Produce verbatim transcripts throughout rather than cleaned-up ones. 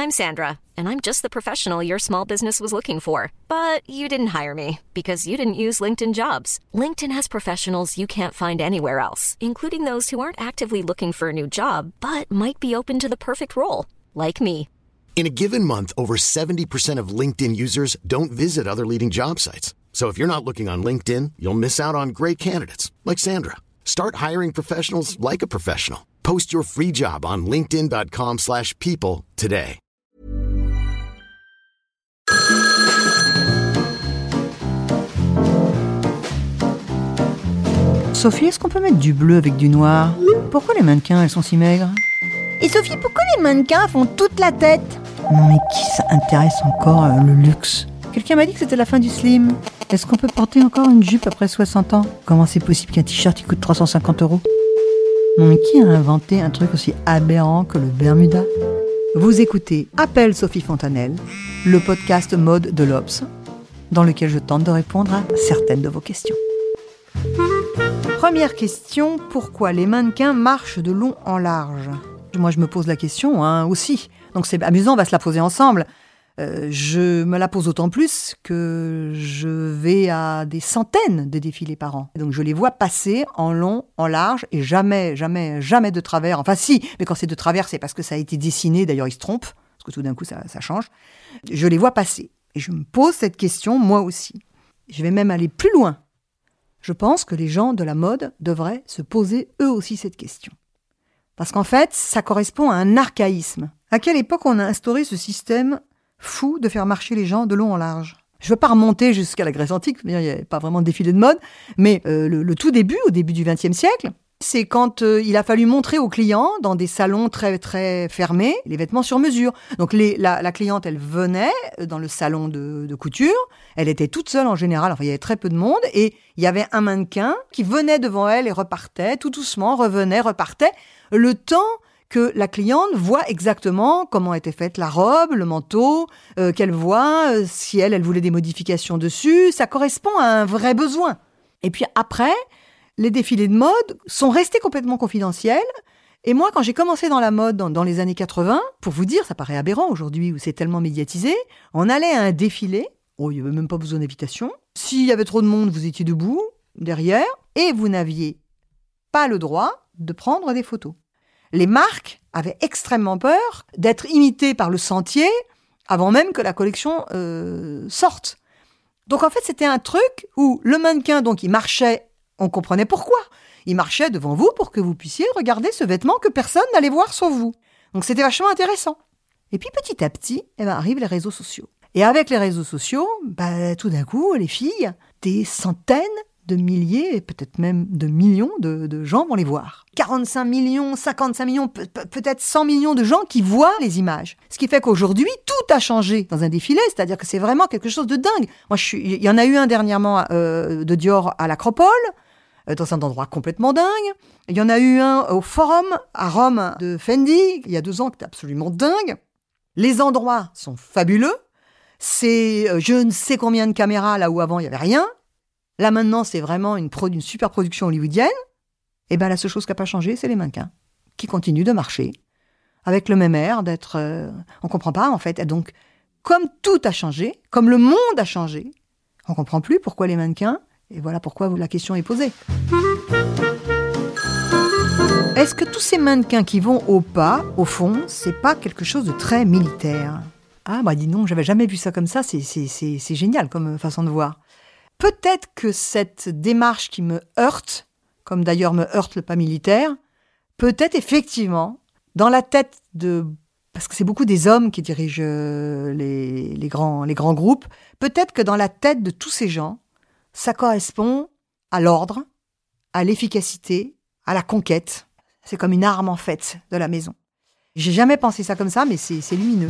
I'm Sandra, and I'm just the professional your small business was looking for. But you didn't hire me because you didn't use LinkedIn Jobs. LinkedIn has professionals you can't find anywhere else, including those who aren't actively looking for a new job, but might be open to the perfect role, like me. In a given month, over seventy percent of LinkedIn users don't visit other leading job sites. So if you're not looking on LinkedIn, you'll miss out on great candidates like Sandra. Start hiring professionals like a professional. Post your free job on linkedin.com slash people today. Sophie, est-ce qu'on peut mettre du bleu avec du noir ? Pourquoi les mannequins, elles sont si maigres ? Et Sophie, pourquoi les mannequins font toute la tête ? Non mais qui ça intéresse encore euh, le luxe ? Quelqu'un m'a dit que c'était la fin du slim. Est-ce qu'on peut porter encore une jupe après soixante ans ? Comment c'est possible qu'un t-shirt il coûte trois cent cinquante euros ? Non mais qui a inventé un truc aussi aberrant que le Bermuda ? Vous écoutez Appel Sophie Fontanelle, le podcast mode de l'Obs, dans lequel je tente de répondre à certaines de vos questions. Première question, pourquoi les mannequins marchent de long en large ? Moi je me pose la question hein, aussi, donc c'est amusant, on va se la poser ensemble. Euh, je me la pose d'autant plus que je vais à des centaines de défilés par an. Donc je les vois passer en long, en large, et jamais, jamais, jamais de travers. Enfin si, mais quand c'est de travers, c'est parce que ça a été dessiné, d'ailleurs ils se trompent, parce que tout d'un coup ça, ça change. Je les vois passer, et je me pose cette question moi aussi. Je vais même aller plus loin. Je pense que les gens de la mode devraient se poser eux aussi cette question. Parce qu'en fait, ça correspond à un archaïsme. À quelle époque on a instauré ce système fou de faire marcher les gens de long en large ? Je ne veux pas remonter jusqu'à la Grèce antique, il n'y avait pas vraiment de défilé de mode, mais euh, le, le tout début, au début du vingtième siècle, c'est quand euh, il a fallu montrer aux clients, dans des salons très, très fermés, les vêtements sur mesure. Donc les, la, la cliente, elle venait dans le salon de, de couture, elle était toute seule en général, enfin il y avait très peu de monde, et il y avait un mannequin qui venait devant elle et repartait, tout doucement, revenait, repartait, le temps que la cliente voit exactement comment était faite la robe, le manteau, euh, qu'elle voit euh, si elle, elle voulait des modifications dessus. Ça correspond à un vrai besoin. Et puis après, les défilés de mode sont restés complètement confidentiels. Et moi, quand j'ai commencé dans la mode dans, dans les années quatre-vingts, pour vous dire, ça paraît aberrant aujourd'hui où c'est tellement médiatisé, on allait à un défilé, oh, il n'y avait même pas besoin d'invitation. S'il y avait trop de monde, vous étiez debout, derrière, et vous n'aviez pas le droit de prendre des photos. Les marques avaient extrêmement peur d'être imitées par le sentier avant même que la collection euh, sorte. Donc en fait, c'était un truc où le mannequin, donc il marchait, on comprenait pourquoi. Il marchait devant vous pour que vous puissiez regarder ce vêtement que personne n'allait voir sauf vous. Donc c'était vachement intéressant. Et puis petit à petit, eh ben, arrivent les réseaux sociaux. Et avec les réseaux sociaux, bah, tout d'un coup, les filles, des centaines de milliers, et peut-être même de millions de, de gens vont les voir. quarante-cinq millions, cinquante-cinq millions, pe- pe- peut-être cent millions de gens qui voient les images. Ce qui fait qu'aujourd'hui, tout a changé dans un défilé, c'est-à-dire que c'est vraiment quelque chose de dingue. Moi, je suis, il y en a eu un dernièrement euh, de Dior à l'Acropole, euh, dans un endroit complètement dingue. Il y en a eu un au Forum, à Rome, de Fendi, il y a deux ans, qui était absolument dingue. Les endroits sont fabuleux. C'est euh, je ne sais combien de caméras, là où avant, il n'y avait rien. Là, maintenant, c'est vraiment une, pro- une super production hollywoodienne. Et bien, la seule chose qui n'a pas changé, c'est les mannequins, qui continuent de marcher, avec le même air d'être... Euh, on ne comprend pas, en fait. Et donc, comme tout a changé, comme le monde a changé, on ne comprend plus pourquoi les mannequins, et voilà pourquoi la question est posée. Est-ce que tous ces mannequins qui vont au pas, au fond, c'est pas quelque chose de très militaire ? Ah, bah dis donc, j'avais jamais vu ça comme ça, c'est, c'est, c'est, c'est génial comme façon de voir. Peut-être que cette démarche qui me heurte, comme d'ailleurs me heurte le pas militaire, peut-être effectivement, dans la tête de... Parce que c'est beaucoup des hommes qui dirigent les, les, grands, les grands groupes, peut-être que dans la tête de tous ces gens, ça correspond à l'ordre, à l'efficacité, à la conquête. C'est comme une arme en fait de la maison. J'ai jamais pensé ça comme ça, mais c'est, c'est lumineux.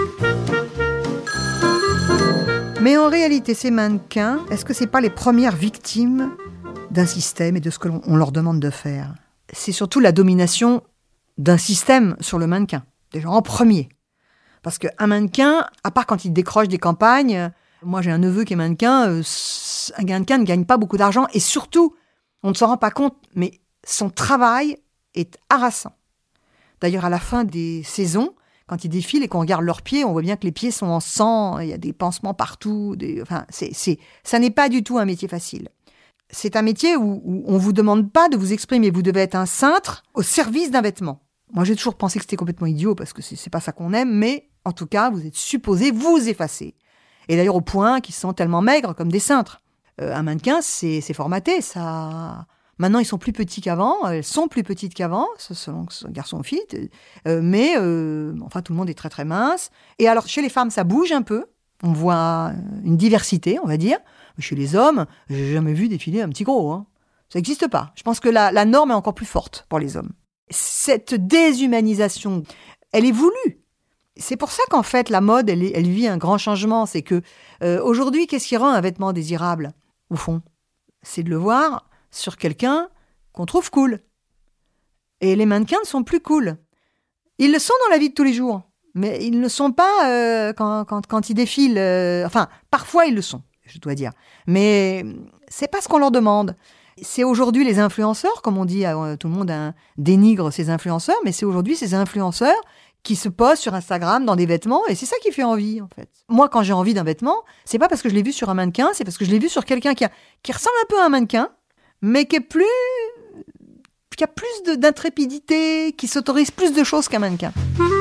Mais en réalité, ces mannequins, est-ce que c'est pas les premières victimes d'un système et de ce que l'on on leur demande de faire ? C'est surtout la domination d'un système sur le mannequin, déjà en premier. Parce qu'un mannequin, à part quand il décroche des campagnes, moi j'ai un neveu qui est mannequin, euh, un mannequin ne gagne pas beaucoup d'argent et surtout, on ne s'en rend pas compte, mais son travail est harassant. D'ailleurs, à la fin des saisons, quand ils défilent et qu'on regarde leurs pieds, on voit bien que les pieds sont en sang, il y a des pansements partout. Des... Enfin, c'est, c'est... ça n'est pas du tout un métier facile. C'est un métier où, où on ne vous demande pas de vous exprimer. Vous devez être un cintre au service d'un vêtement. Moi, j'ai toujours pensé que c'était complètement idiot parce que c'est, c'est pas ça qu'on aime, mais en tout cas, vous êtes supposé vous effacer. Et d'ailleurs, au point qu'ils sont tellement maigres comme des cintres. Euh, un mannequin, c'est, c'est formaté. Ça... Maintenant, ils sont plus petits qu'avant. Elles sont plus petites qu'avant, selon garçon ou fille. Euh, mais euh, enfin, tout le monde est très très mince. Et alors, chez les femmes, ça bouge un peu. On voit une diversité, on va dire. Chez les hommes, j'ai jamais vu défiler un petit gros. Hein. Ça n'existe pas. Je pense que la, la norme est encore plus forte pour les hommes. Cette déshumanisation, elle est voulue. C'est pour ça qu'en fait, la mode, elle, elle vit un grand changement. C'est que euh, aujourd'hui, qu'est-ce qui rend un vêtement désirable, au fond ? C'est de le voir sur quelqu'un qu'on trouve cool. Et les mannequins ne sont plus cool. Ils le sont dans la vie de tous les jours, mais ils ne le sont pas euh, quand, quand, quand ils défilent. Euh, enfin, parfois ils le sont, je dois dire. Mais c'est pas ce qu'on leur demande. C'est aujourd'hui les influenceurs, comme on dit, euh, tout le monde hein, dénigre ces influenceurs, mais c'est aujourd'hui ces influenceurs qui se posent sur Instagram dans des vêtements, et c'est ça qui fait envie, en fait. Moi, quand j'ai envie d'un vêtement, c'est pas parce que je l'ai vu sur un mannequin, c'est parce que je l'ai vu sur quelqu'un qui, a, qui ressemble un peu à un mannequin, mais qui est plus, qui a plus de, d'intrépidité, qui s'autorise plus de choses qu'un mannequin.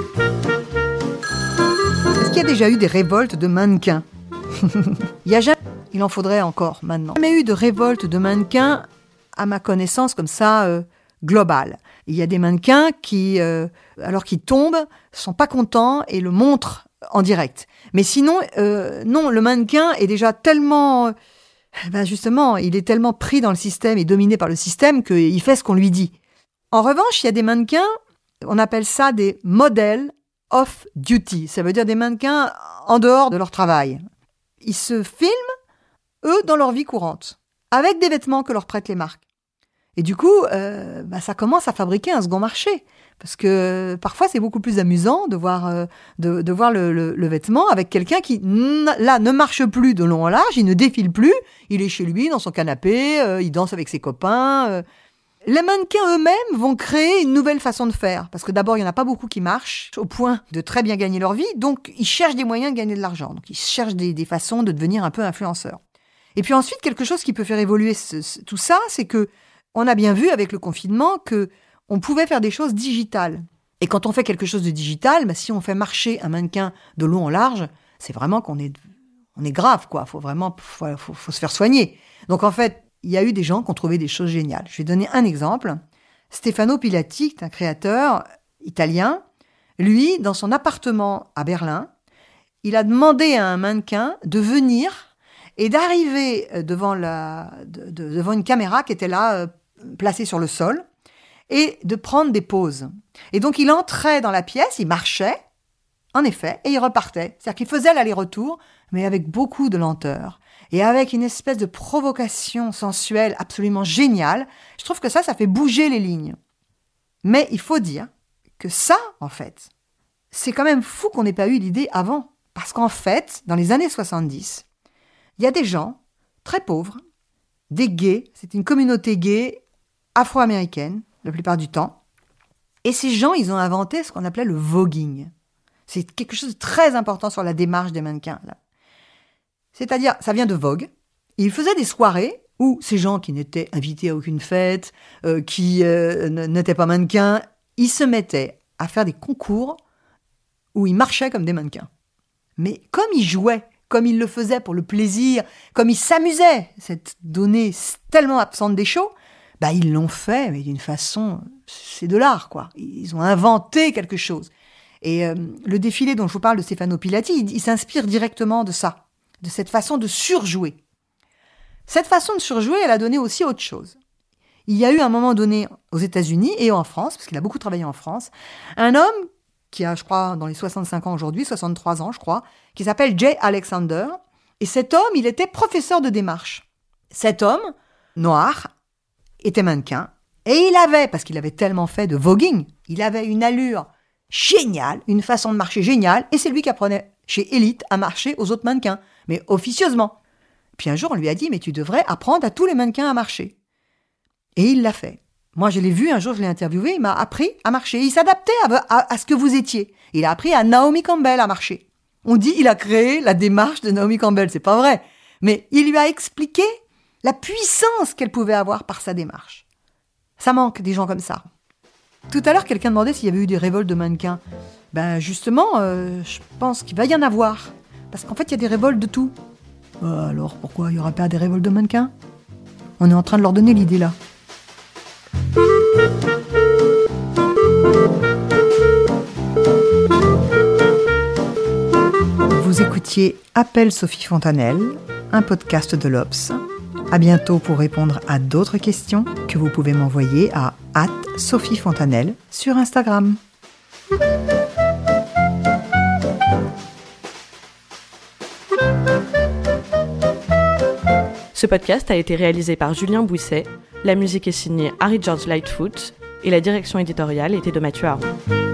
Est-ce qu'il y a déjà eu des révoltes de mannequins ? Il y a jamais, il en faudrait encore maintenant. Il n'y a jamais eu de révolte de mannequins, à ma connaissance, comme ça, euh, globale. Il y a des mannequins qui, euh, alors qu'ils tombent, sont pas contents et le montrent en direct. Mais sinon, euh, non, le mannequin est déjà tellement... Ben justement, il est tellement pris dans le système et dominé par le système qu'il fait ce qu'on lui dit. En revanche, il y a des mannequins, on appelle ça des modèles off duty. Ça veut dire des mannequins en dehors de leur travail. Ils se filment, eux, dans leur vie courante, avec des vêtements que leur prêtent les marques. Et du coup, euh, ben ça commence à fabriquer un second marché. Parce que parfois, c'est beaucoup plus amusant de voir, euh, de, de voir le, le, le vêtement avec quelqu'un qui, n- là, ne marche plus de long en large, il ne défile plus, il est chez lui, dans son canapé, euh, il danse avec ses copains. Euh. Les mannequins eux-mêmes vont créer une nouvelle façon de faire. Parce que d'abord, il n'y en a pas beaucoup qui marchent au point de très bien gagner leur vie. Donc, ils cherchent des moyens de gagner de l'argent. Donc, ils cherchent des, des façons de devenir un peu influenceurs. Et puis ensuite, quelque chose qui peut faire évoluer ce, ce, tout ça, c'est que on a bien vu avec le confinement que on pouvait faire des choses digitales. Et quand on fait quelque chose de digital, bah, si on fait marcher un mannequin de long en large, c'est vraiment qu'on est, on est grave, quoi. Faut vraiment, faut, faut, faut se faire soigner. Donc en fait, il y a eu des gens qui ont trouvé des choses géniales. Je vais donner un exemple. Stefano Pilati, un créateur italien, lui, dans son appartement à Berlin, il a demandé à un mannequin de venir et d'arriver devant, la, de, de, devant une caméra qui était là, euh, placée sur le sol, et de prendre des pauses. Et donc, il entrait dans la pièce, il marchait, en effet, et il repartait. C'est-à-dire qu'il faisait l'aller-retour, mais avec beaucoup de lenteur. Et avec une espèce de provocation sensuelle absolument géniale. Je trouve que ça, ça fait bouger les lignes. Mais il faut dire que ça, en fait, c'est quand même fou qu'on n'ait pas eu l'idée avant. Parce qu'en fait, dans les années soixante-dix, il y a des gens très pauvres, des gays, c'est une communauté gay afro-américaine, la plupart du temps. Et ces gens, ils ont inventé ce qu'on appelait le voguing. C'est quelque chose de très important sur la démarche des mannequins, là. C'est-à-dire, ça vient de Vogue. Ils faisaient des soirées où ces gens qui n'étaient invités à aucune fête, euh, qui euh, n'étaient pas mannequins, ils se mettaient à faire des concours où ils marchaient comme des mannequins. Mais comme ils jouaient, comme ils le faisaient pour le plaisir, comme ils s'amusaient, cette donnée tellement absente des shows, bah ils l'ont fait, mais d'une façon, c'est de l'art, quoi. Ils ont inventé quelque chose. Et euh, le défilé dont je vous parle de Stefano Pilati, il, il s'inspire directement de ça, de cette façon de surjouer. Cette façon de surjouer, elle a donné aussi autre chose. Il y a eu à un moment donné, aux États-Unis et en France, parce qu'il a beaucoup travaillé en France, un homme qui a, je crois, dans les soixante-cinq ans aujourd'hui, soixante-trois ans, je crois, qui s'appelle Jay Alexander. Et cet homme, il était professeur de démarche. Cet homme, noir, était mannequin. Et il avait, parce qu'il avait tellement fait de voguing, il avait une allure géniale, une façon de marcher géniale, et c'est lui qui apprenait chez Elite à marcher aux autres mannequins, mais officieusement. Puis un jour, on lui a dit, mais tu devrais apprendre à tous les mannequins à marcher. Et il l'a fait. Moi, je l'ai vu, un jour, je l'ai interviewé, il m'a appris à marcher. Il s'adaptait à, à, à ce que vous étiez. Il a appris à Naomi Campbell à marcher. On dit qu'il a créé la démarche de Naomi Campbell, c'est pas vrai. Mais il lui a expliqué la puissance qu'elle pouvait avoir par sa démarche. Ça manque des gens comme ça. Tout à l'heure, quelqu'un demandait s'il y avait eu des révoltes de mannequins. Ben justement, euh, je pense qu'il va y en avoir. Parce qu'en fait, il y a des révoltes de tout. Euh, alors, pourquoi il n'y aura pas des révoltes de mannequins ? On est en train de leur donner l'idée, là. Vous écoutiez Appel Sophie Fontanelle, un podcast de l'Obs. À bientôt pour répondre à d'autres questions que vous pouvez m'envoyer à arobase Sophie Fontanelle sur Instagram. Ce podcast a été réalisé par Julien Bouisset, la musique est signée Harry George Lightfoot et la direction éditoriale était de Mathieu Aron.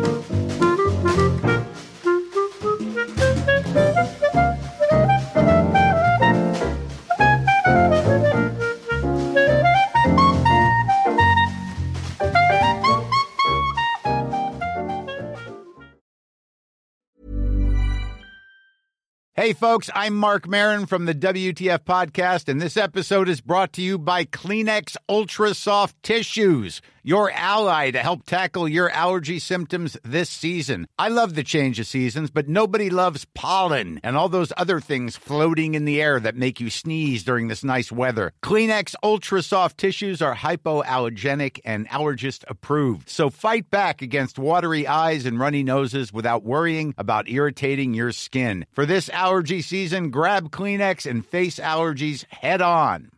Hey, folks, I'm Mark Maron from the W T F Podcast, and this episode is brought to you by Kleenex Ultra Soft Tissues, your ally to help tackle your allergy symptoms this season. I love the change of seasons, but nobody loves pollen and all those other things floating in the air that make you sneeze during this nice weather. Kleenex Ultra Soft Tissues are hypoallergenic and allergist approved, so fight back against watery eyes and runny noses without worrying about irritating your skin. For this allergy season, grab Kleenex and face allergies head on.